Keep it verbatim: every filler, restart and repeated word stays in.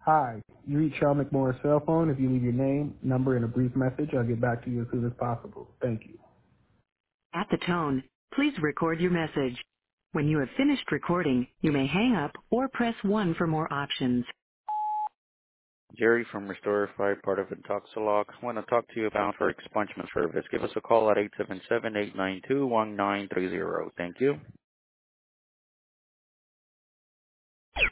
Hi, you reached Charles McMorris' cell phone. If you leave your name, number, and a brief message, I'll get back to you as soon as possible. Thank you. At the tone, please record your message. When you have finished recording, you may hang up or press one for more options. Jerry from Restorify, part of Intoxilog. I want to talk to you about our expungement service. Give us a call at eight seven seven, eight nine two, one nine three zero. Thank you.